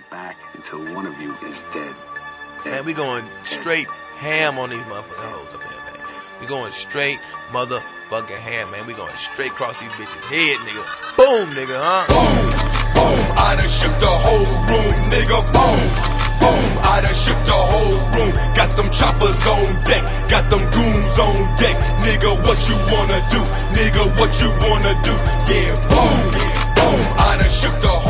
back until one of you is dead. Man, we going straight ham on these motherfucking hoes up here, man. We going straight motherfucking ham, man. We going straight across these bitches' head, nigga. Boom, nigga, huh? Boom, boom, I done shook the whole room, nigga. Boom, boom, I done shook the whole room. Got them choppers on deck, got them goons on deck. Nigga, what you wanna do? Nigga, what you wanna do? Yeah, boom, boom, I done shook the whole